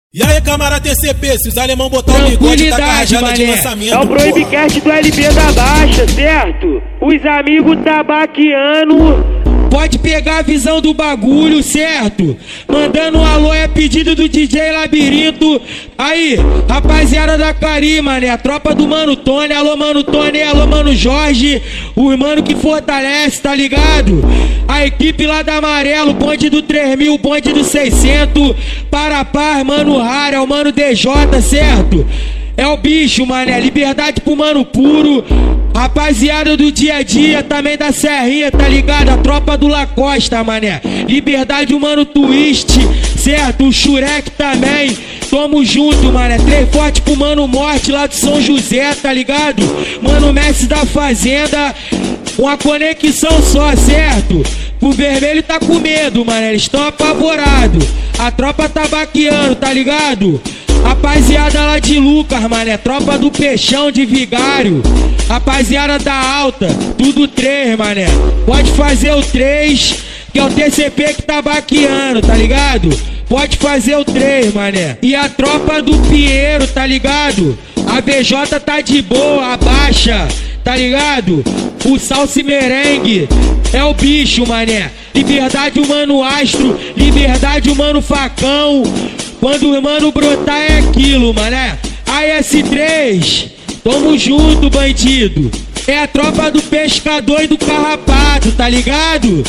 E aí, camarada TCP, se os alemão botar o bigode, tá carrajada de lançamento. É o Proibcast do LB da Baixa, certo? Os amigos tabaquiano. Pode pegar a visão do bagulho, certo? Mandando um alô é pedido do DJ Labirinto. Aí, rapaziada da Cari, mané, a tropa do Mano Tony. Alô, Mano Tony, alô, Mano Jorge. O mano que fortalece, tá ligado? A equipe lá da Amarelo, bonde do 3000, bonde do 600. Para a paz, Mano Rara, é o Mano DJ, certo? É o bicho, mané, liberdade pro mano puro. Rapaziada do dia a dia, também da Serrinha, tá ligado? A tropa do Lacosta, mané. Liberdade o mano Twist, certo? O Shurek também. Tamo junto, mané. 3 forte pro mano Morte lá do São José, tá ligado? Mano Messi da Fazenda. Uma conexão só, certo? O vermelho tá com medo, mané. Eles tão apavorados. A tropa tá baqueando, tá ligado? Rapaziada lá de Lucas, mané, tropa do Peixão de Vigário. Rapaziada da Alta, tudo 3, mané. Pode fazer o 3, que é o TCP que tá baqueando, tá ligado? Pode fazer o 3, mané. E a tropa do Pinheiro, tá ligado? A VJ tá de boa, a Baixa, tá ligado? O Salsi Merengue é o bicho, mané. Liberdade o mano Astro, liberdade o mano Facão. Quando o mano brotar é aquilo, mané. AS3, tamo junto, bandido. É a tropa do pescador e do carrapato, tá ligado?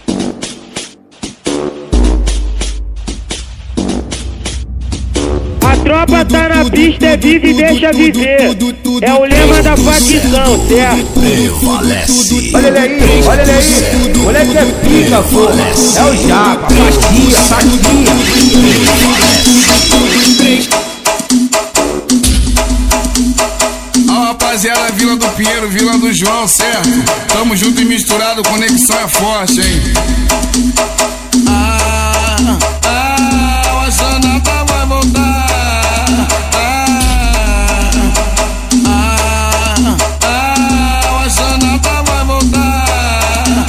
A tropa tá na pista, é vive e deixa viver. É o lema da facção, certo? Olha ele aí, olha ele aí. Moleque é pica, pô. É o Japa, pastia, pastia. A rapaziada, Vila do Pinheiro, Vila do João, certo? Tamo junto e misturado, conexão é forte, hein? O Xanata vai voltar. O Xanata vai voltar.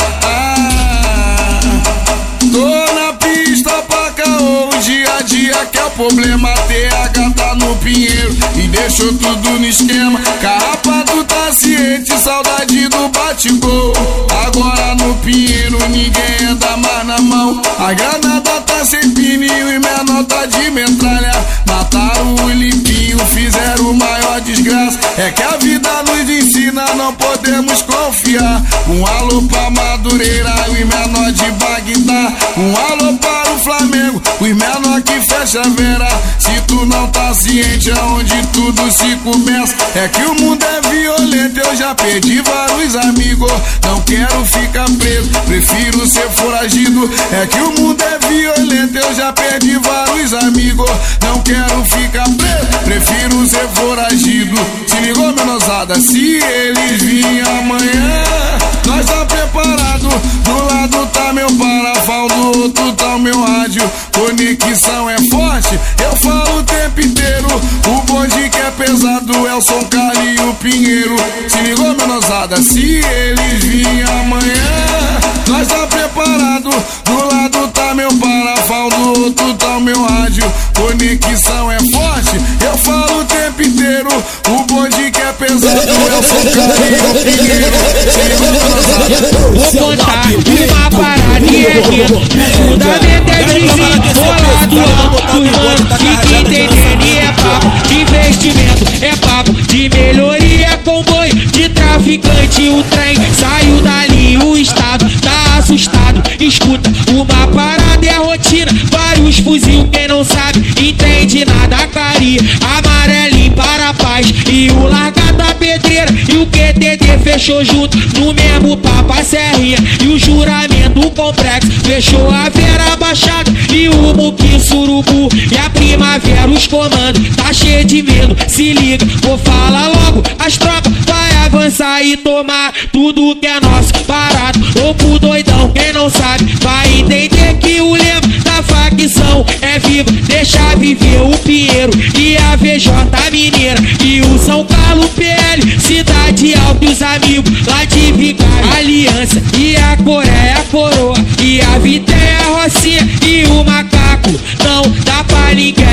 Tô na pista pra caô, o dia a dia que é o problema. TH tá no Pinheiro e deixou tudo no esquema. Carrapato tá ciente, saudade do bate-gol. Agora no Pinheiro ninguém anda mais na mão. A granada tá sem pininho e menor tá de metralha. Mataram o limpinho, fizeram maior desgraça. É que a vida nos ensina, não podemos confiar. Um alô pra Madureira, os menor de Bagdá. Um alô para o Flamengo, os menor que fecha a vera. Se tu não tá ciente aonde tudo se começa, é que o mundo é violento, eu já perdi vários amigos. Não quero ficar preso, prefiro ser foragido. É que o mundo é violento, eu já perdi vários amigos. Não quero ficar preso, prefiro ser foragido. Se ligou, menosada, se eles virem amanhã, nós tá preparado. Do lado tá meu parafal, do outro tá o meu rádio. Conexão é forte, eu falo o tempo inteiro. O bonde que é pesado é o São Carlos e o Pinheiro. Se ligou, menosada, se eles virem amanhã, nós tá preparado. Do lado tá meu parafal, do outro tá o meu rádio. Conexão é forte, eu falo o tempo inteiro. O bonde que é pesado é o São Carlos e o Pinheiro. Se ligou, menosada. Vou contar uma paradinha aqui. O fundamento é desenrolado. Os manos que entendem é papo de investimento, é papo de melhoria. Comboio de traficante, o trem saiu dali, o estado tá assustado. Escuta, uma parada é a rotina, vários fuzil, quem não sabe entende nada. Cari, amarelinho para a paz e o largado da pedreira. E o QTD fechou junto no mesmo papo, a Serrinha e o juramento, o complexo fechou a Vera Baixada e o Muqui Surubu e a Primavera. Os comandos tá cheio de medo, se liga, vou falar logo. As tropas vai avançar e tomar tudo que é nosso. Parado, louco doidão, quem não sabe vai entender que o lema da facção é viva, deixa viver o Pinheiro e a VJ Mineira e o São Carlos PL, Cidade Alta e os amigos lá de Vigário. Aliança e a Coreia, a Coroa e a Viteia, a Rocinha e o Macaco. Não dá pra ninguém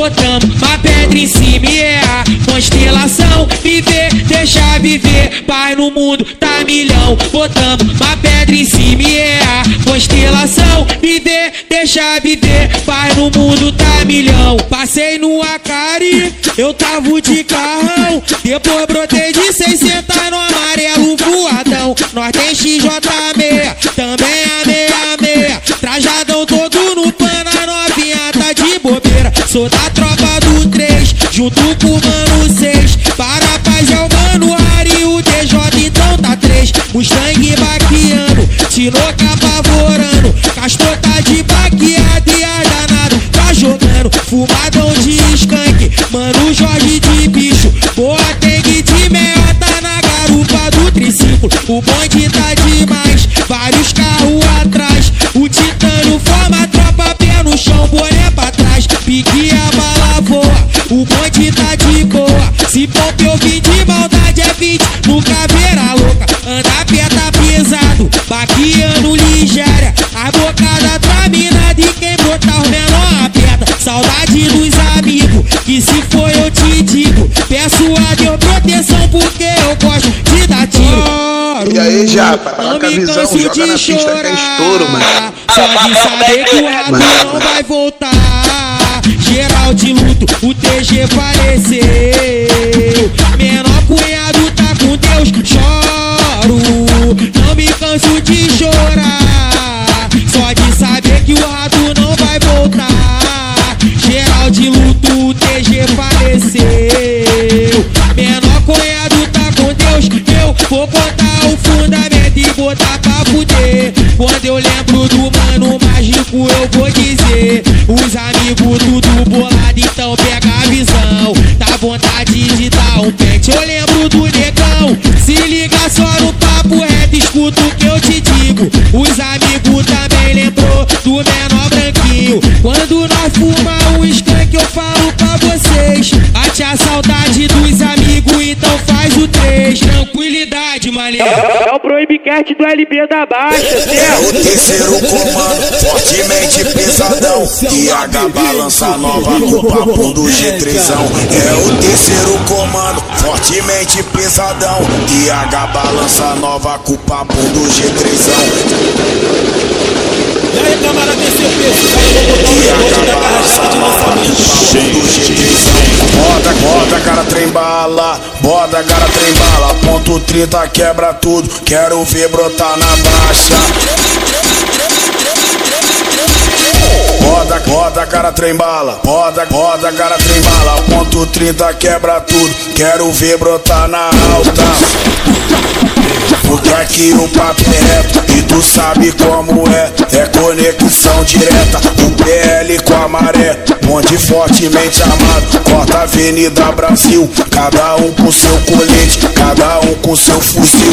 botamos uma pedra em cima e é a constelação. Viver, deixa viver, paz no mundo tá milhão. Botamos uma pedra em cima e é a constelação. Viver, deixa viver, paz no mundo tá milhão. Passei no Acari, eu tava de carrão. Depois brotei de 600 no amarelo voadão. Nós tem XJ6, também a 66. Trajadão todo no pano, a novinha tá de bobeira. Sou da tropa do 3, junto com o mano 6. Para a paz é o mano Ari, o DJ então tá 3. Mustang baqueando, Tinoca apavorando. Castor tá de baqueada e a danada tá jogando. Fumadão de skunk, mano Jorge de bicho. Boa Teng de meiota na garupa do triciclo. O bonde tá demais, vários carros atrás. O titânio forma a tropa, pé no chão, boné pra trás. Pique a bala voa, o bonde tá de boa. Se pompe eu vim de maldade é 20, no caveira louca. Anda pé tá pesado, baqueando ligeira. A bocada tá minada e quem botar os menor aperta. Saudade dos amigos, que se for eu te digo. Peço a Deus proteção porque eu gosto de dar tiro. E aí, Japa, não com a me visão, canso joga de na pista chorar. que é estouro, mano. Só de saber que o rato não vai voltar. Geral de luto, o TG faleceu. Menor cunhado tá com Deus, choro. Não me canso de chorar. Só de saber que o rato não vai voltar. Geral de luto, o TG faleceu. Menor cunhado tá com Deus. Eu vou contar o fundamento e botar pra fuder. Quando eu lembro do mano mágico eu vou dizer. Os amigos tudo bolado, então pega a visão. Dá vontade de dar um pente. Eu lembro do negão. Se liga só no papo reto, escuta o que eu te digo. Os amigos também lembrou do menor branquinho. Quando nós fuma um skunk eu falo pra vocês. Bate a saudade dos amigos, então faz o 3. Tranquilidade, mané. É o Proibcast do LB da Baixa, É certo? o terceiro comando, fortemente pesadão. IH balança nova com o papo do G3ão. É o terceiro comando, fortemente pesadão. IH balança nova com o papo do G3ão. E aí, camarada, TCP, se tá carregado de lançamento. Bota, cara, trembala. Bota, cara, trembala. Ponto 30, quebra tudo. Quero ver brotar na baixa. Bota, cara, trembala. Bota, cara, trembala. Ponto 30, quebra tudo. Quero ver brotar na alta. Porque aqui o papo é reto e tu sabe como é. É conexão direta, o PL com a maré. Bonde fortemente armado, corta a Avenida Brasil. Cada um com seu colete, cada um com seu fuzil.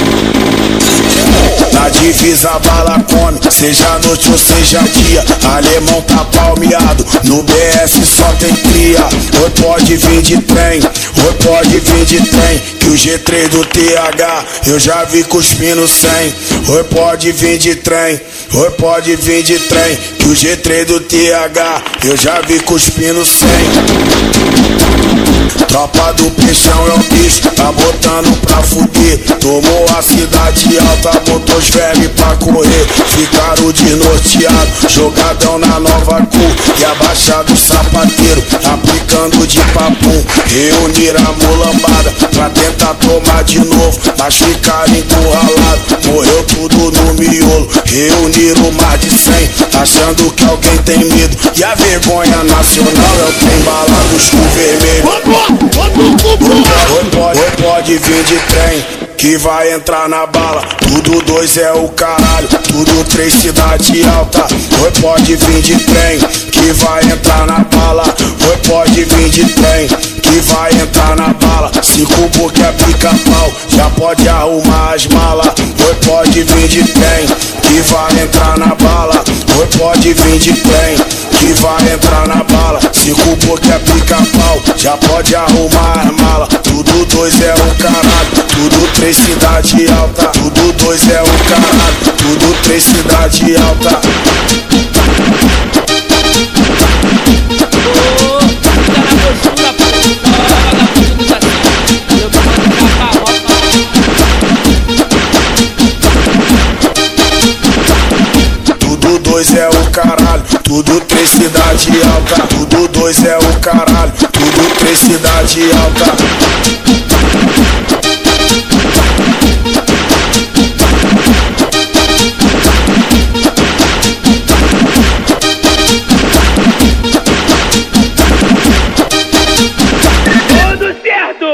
Na divisa a bala come, seja noite ou seja dia. Alemão tá palmeado, no BS só tem cria. Oi, pode vir de trem, oi, pode vir de trem. Que o G3 do TH eu já vi cuspindo 100. Oi, pode vir de trem, oi, pode vir de trem. Que o G3 do TH eu já vi cuspindo 100. Tropa do Peixão é o bicho, tá botando pra fuder. Tomou a cidade alta, botou os vermes pra correr. Ficaram desnorteados, jogadão na nova cor. E abaixado o sapateiro, aplicando de papum. Reuniram a mulambada pra tentar tomar de novo, mas ficaram encurralados, morreu tudo no miolo. Reuniram mais de 100, achando que alguém tem medo. E a vergonha nacional é o trem bala do escuro vermelho. Oi, pode vir de trem, que vai entrar na bala. Tudo 2 é o caralho, tudo 3 cidade alta. Oi, pode vir de trem, que vai entrar na bala. Oi, pode vir de trem, que vai entrar na bala. 5 porque é pica-pau, já pode arrumar as malas. Oi, pode vir de trem, que vai entrar na bala. Oi, pode vir de trem, que vai entrar na bala. 5 porque é pica-pau, já pode arrumar as malas. Tudo 2 é o caralho, tudo 3 cidade alta. Tudo 2 é o caralho, tudo 3 cidade alta. tudo 3 cidade alta, tudo 2 é o caralho, tudo 3 cidade alta. Tudo certo,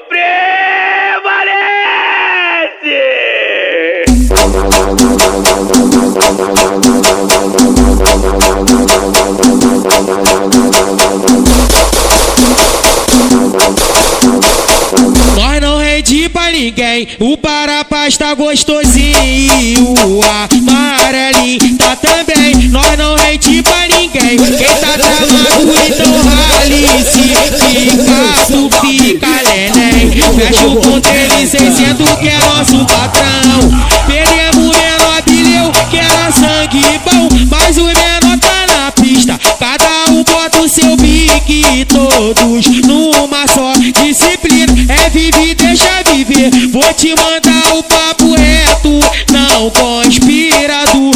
prevalece! Nós não rende pra ninguém, o Parapaz tá gostosinho, o amarelinho tá também. Nós não rende pra ninguém, quem tá travado então rale-se, fica, tu fica neném. Fecha o ponteiro 600 que é nosso patrão. Perdemos o menor bilhão que era sangue bom, mas o menor tá na pista. Cada um bota o seu pique, todos numa só disciplina. É viver, deixa viver. Vou te mandar o papo reto, não conspira do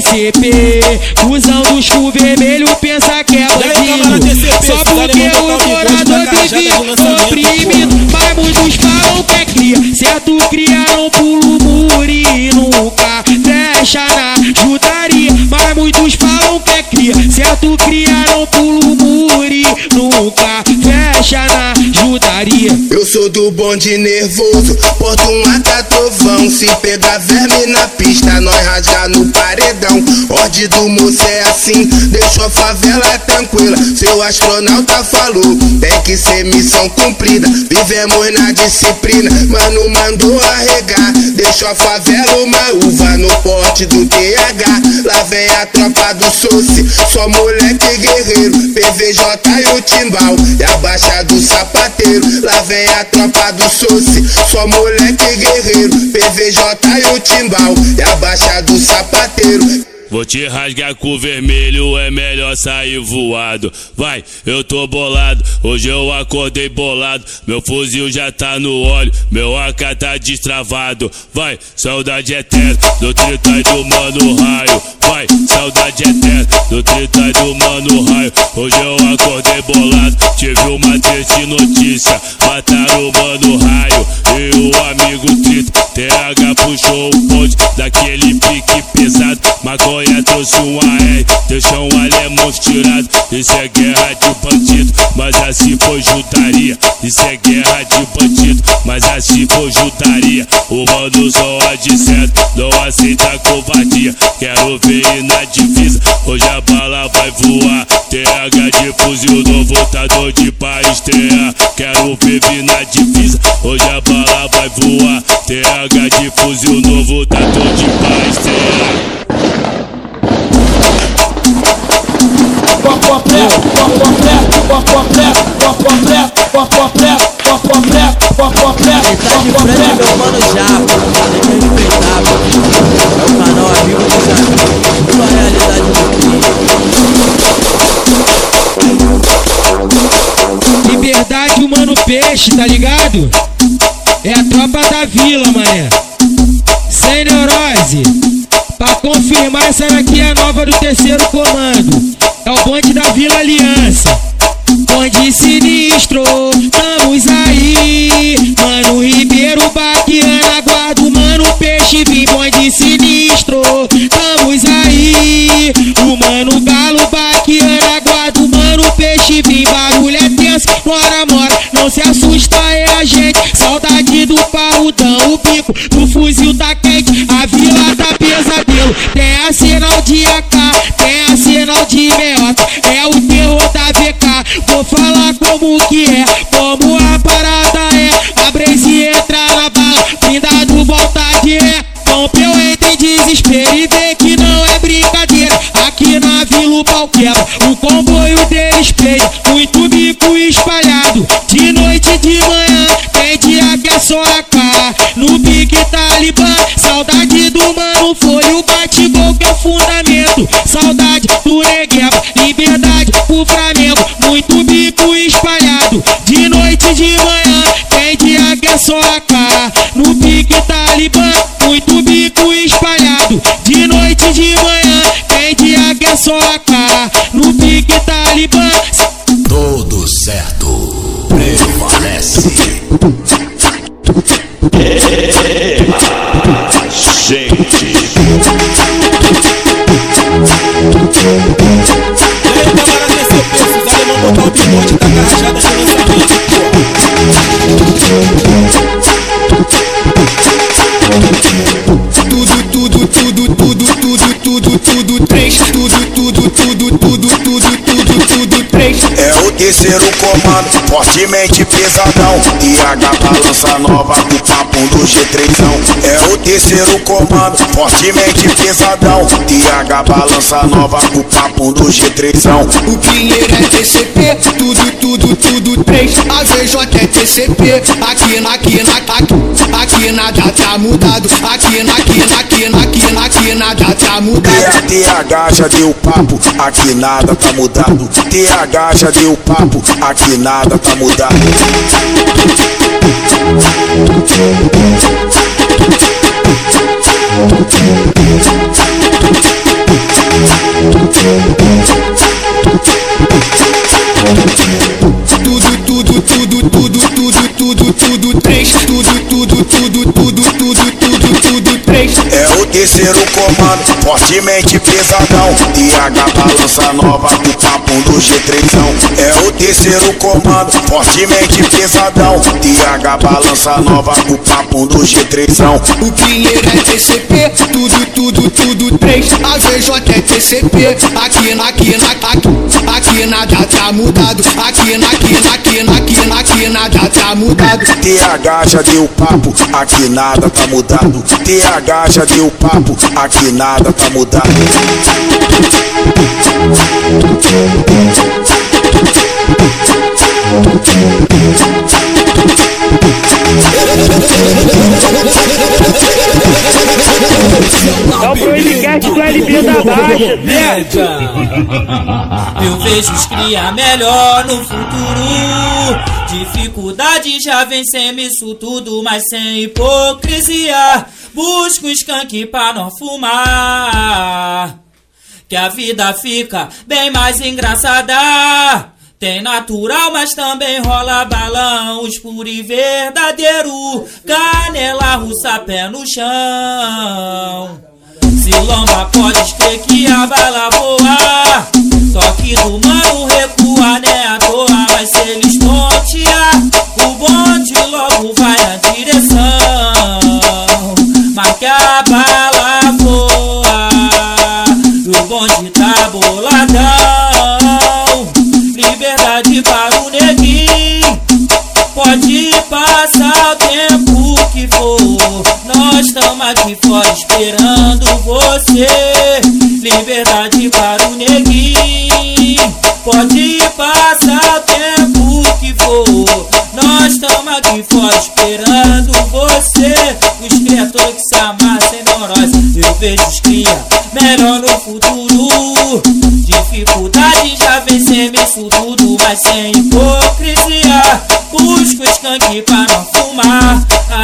TCP. Cusão do escudo vermelho pensa que é bandido, só porque o morador vive oprimido. Mas muitos falam que é cria, certo cria não pula o muro e nunca fecha na judaria. Mas muitos falam que é cria, certo cria não pula o muro e nunca fecha na judaria. Eu sou do bonde nervoso, porto um acatovão. Se pegar verme na pista, nós rasga no paredão. Ordem do moço é assim, deixou a favela tranquila. Seu astronauta falou, tem que ser missão cumprida. Vivemos na disciplina, mano mandou arregar. Deixou a favela uma uva no porte do TH. Lá vem a tropa do Soci, só moleque guerreiro. PVJ e o Timbal, e a baixa do sapateiro. Lá vem a tropa do Soci, só moleque guerreiro. PVJ e o Timbal, e a baixa do sapateiro. Vou te rasgar com o vermelho, é melhor sair voado. Vai, eu tô bolado, hoje eu acordei bolado. Meu fuzil já tá no óleo, meu AK tá destravado. Vai, saudade eterna, do trita e do mano raio. Vai, saudade eterna, do trita e do mano raio. Hoje eu acordei bolado, tive uma triste notícia. Mataram o mano raio e o amigo trita. TH puxou o ponte daquele pique pesado. Maconha trouxe um AR, deixou um alemão tirado. Isso é guerra de bandido, mas assim foi juntaria. Isso é guerra de bandido, mas assim foi juntaria. O mano só de certo, não aceita covardia. Quero ver na divisa, hoje a bala vai voar. TH de fuzil no voltador de pra estrear. Quero ver na divisa, hoje a bala vai voar. TH de fuzil no voltador de pra estrear. Meu mano Japa, respeitável. É o canal amigo do Japa, sua realidade do Liberdade, o mano peixe, tá ligado? É a tropa da vila, mané. Sem neurose. Pra confirmar, essa daqui é a nova do 3º comando. É o bonde da Vila Aliança. Bonde sinistro, estamos aí. Mano Ribeiro, Baquiana, guarda o mano peixe, vim. Bonde sinistro, estamos aí. O mano Galo, Baquiana, guarda o mano peixe, vim. Barulho é tenso, mora, não se assusta, é a gente. Saudade do parrudão, o bico do fuzil tá quente. A vila tá pesadelo, tem a sinal de AK, tem a sinal de meiota. É o terror da VK, vou falar como que é, como a parada é. A Braze entra na bala, blindado volta de ré. Rompeu entre desespero e vê que não é brincadeira. Aqui na vila o pau quebra, o comboio deles peida. Muito bico espalhado, de noite e de manhã. Tem dia que é só AK, no pique Talibã. Saudade do mano, foi o bate-gol que é fundamento. Saudade do Negueba, liberdade pro Flamengo. Muito bico espalhado, de noite e de manhã. Tem dia que é só AK, no pique Talibã. Muito bico espalhado, de noite e de manhã. Tem dia que é paçoca, no pique Talibã. Todo certo prevalece. Gente. É o terceiro comando, fortemente pesadão. TH balança nova do papo do G3ão. É o terceiro comando, fortemente pesadão. TH balança nova do papo do G3ão. O Pinheiro é TCP, tudo 3. A VJ é TCP, aqui nada tá mudado. Aqui nada tá mudado. TH já deu papo, aqui nada tá mudado. TH já deu papo, aqui nada tá mudado. Tudo 3. É o terceiro comando, fortemente pesadão. TH balança nova do papo do G3ão. É o terceiro comando, fortemente pesadão. TH balança nova do papo do G3ão. O Pinheiro é TCP, tudo 3. A VJ é TCP, aqui nada tá mudado. Aqui nada tá mudado. TH já deu papo, aqui nada tá mudado. TH já deu papo, aqui nada tá mudado. É o podcast do LB da Baixa, certo? Eu vejo os cria melhor no futuro. Dificuldade já vencemos isso tudo, mas sem hipocrisia. Busco skunk pra não fumar, que a vida fica bem mais engraçada. Tem natural, mas também rola balão, os puro e verdadeiro, canela russa, pé no chão. Se lomba pode escrever que a bala voa, toque do mano recua, né à toa. Mas se eles tontear, o bonde logo vai na direção, mas que a bala voa, e o bonde tá boladão. Liberdade para o neguinho, pode passar o tempo que for, nós estamos aqui fora esperando você. Liberdade para o neguinho, pode passar o tempo que for, nós estamos aqui fora esperando você. Os criadores que se amassem neurose, eu vejo os cria melhor no futuro. Dificuldade já vencemos isso tudo, mas sem hipocrisia. Busco skunk pra não fumar,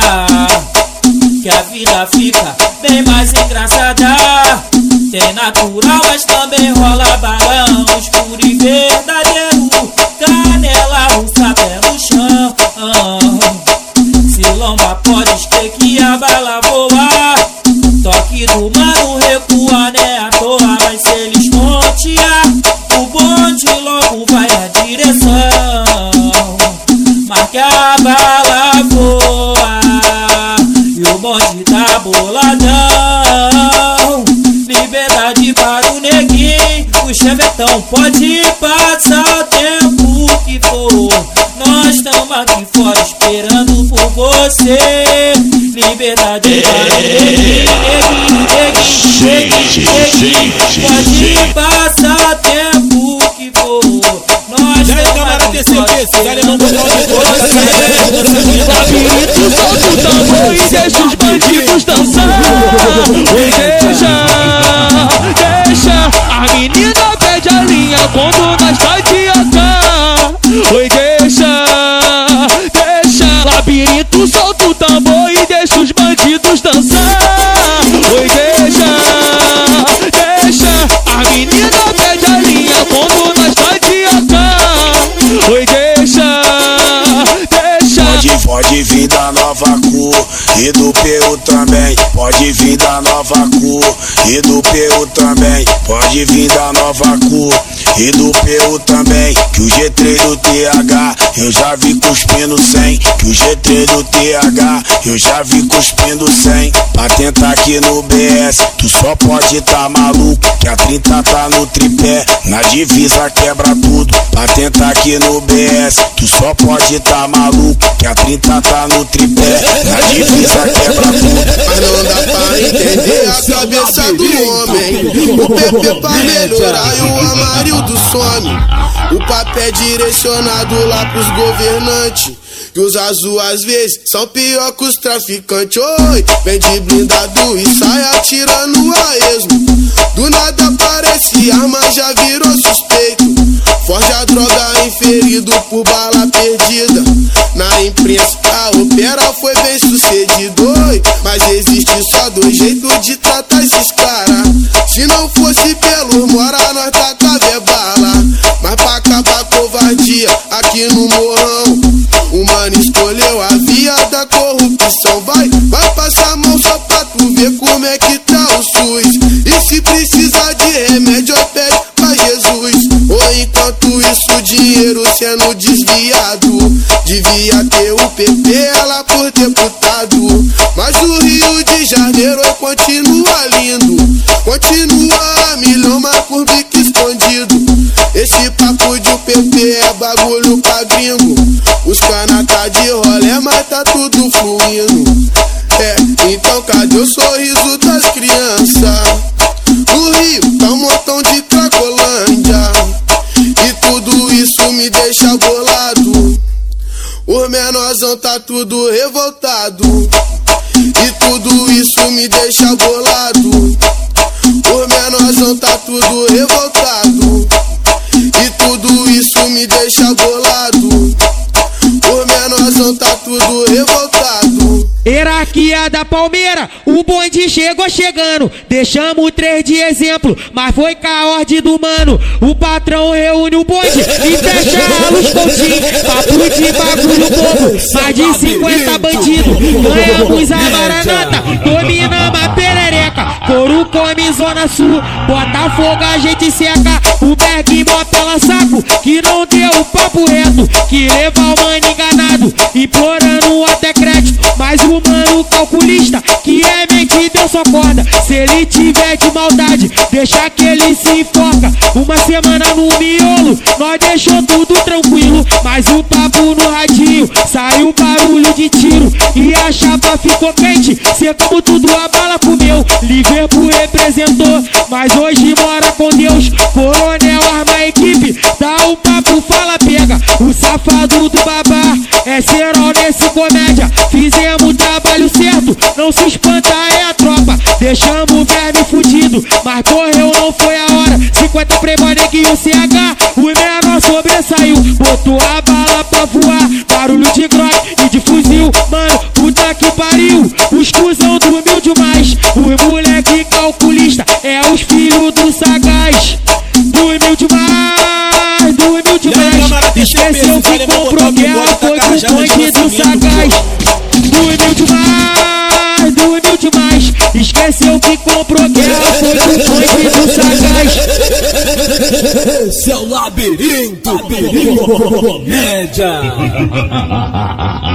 que a vida fica bem mais engraçada. Tem natural, mas também rola balão, escuro e verdadeiro, canela russa, pé no chão. Se lomba pode escrever que a bala voa, toque do mano recua, né à toa. Mas se eles tontear, o bonde logo vai na direção, mas que a bala voa, e o bonde tá boladão. Liberdade para o neguinho, o chevetão pode passar o tempo que for, nós estamos aqui fora esperando por você. Liberdade para o neguinho, pode passar o tempo que for, nós estamos aqui fora esperando por você. E deixa os bandidos dançar. Oi, deixa, a menina pede a linha quando nós tá de AK. Oi, deixa, labirinto solta o tambor e deixa os bandidos dançar. Oi, deixa, a menina e do PU também, pode vir da nova cor. E do PU também, pode vir da nova cor. E do PU também, que o G3 do TH eu já vi cuspindo 100. Que o G3 do TH eu já vi cuspindo 100. Pra tentar aqui no BS, tu só pode tá maluco, que a 30 tá no tripé, na divisa quebra tudo. Pra tentar aqui no BS, tu só pode tá maluco, que a 30 tá no tripé, na divisa quebra tudo. Mas não dá pra entender a cabeça do homem. O PP pra melhorar e o Amarildo some. O papo é direcionado lá pros governantes, que os azul às vezes são pior que os traficantes. Oi, vem de blindado e sai atirando a esmo. Do nada aparece arma, já virou suspeito. Forja a droga inferido por bala perdida. Na imprensa a opera foi bem sucedido. Oi, mas existe só dois jeitos de tratar esses caras. Se não fosse pelo mora, nós tacava bala. Mas pra acabar a covardia aqui no morrão, o mano escolheu a via da corrupção. Vai passar a mão só pra tu ver como é que tá o SUS. E se precisar de remédio, pede pra Jesus. Ou enquanto isso o dinheiro sendo desviado, devia ter o PP lá por deputado. Mas o Rio de Janeiro continua lindo, continua a milhão, mas por bico escondido. Esse papo de PP é bagulho pra gringo. Os cana tá de rolé, mas tá tudo fluindo. É, então cadê o sorriso das crianças? No Rio tá um montão de cracolândia, e tudo isso me deixa bolado. Os menorzão tá tudo revoltado, e tudo isso me deixa bolado. Os menorzão tá tudo revoltado, e tudo isso me deixa bolado. Os menorzão tá tudo revoltado. Hierarquia da Palmeira, o bonde chegou chegando. Deixamos 3 de exemplo, mas foi com a ordem do mano. O patrão reúne o bonde e fecha a luz Coutinho. Papo de bagulho bobo, mais de 50 bandidos. Ganhamos a Maranata, dominamos a perereca. Couro come Zona Sul, Botafogo a gente seca. O Berg mó pela saco, que não deu papo reto, que leva o mano enganado, implorando até crédito. Mas o mano calculista, que é mente, deu só corda. Se ele tiver de maldade, deixa que ele se enfoca. Uma semana no miolo, nós deixou tudo tranquilo. Mas o papo no radinho, saiu barulho de tiro, e a chapa ficou quente, secamos tudo, a bala comeu. Liverpool representou, mas hoje mora com Deus. Coronel arma a equipe, dá um papo, fala pega. O safado do babá é serol nesse comédia. Fizemos o trabalho certo, não se espanta, é a tropa. Deixamos o verme fudido, mas correu, não foi a hora. 50 playboy neguinho CH, o menor sobressaiu. Botou a bala pra voar, barulho de grock e de fuzil. Mano, puta que pariu, os cuzão dormiu demais. Os moleque calculista, é os filhos do sagaz. Dormiu demais, dormiu demais. Esqueceu que comprou guerra, foi pro bonde do sagaz. Dormiu demais, dormiu demais. Esqueceu que comprou guerra, foi pro bonde do sagaz. Seu labirinto, perigo, comédia.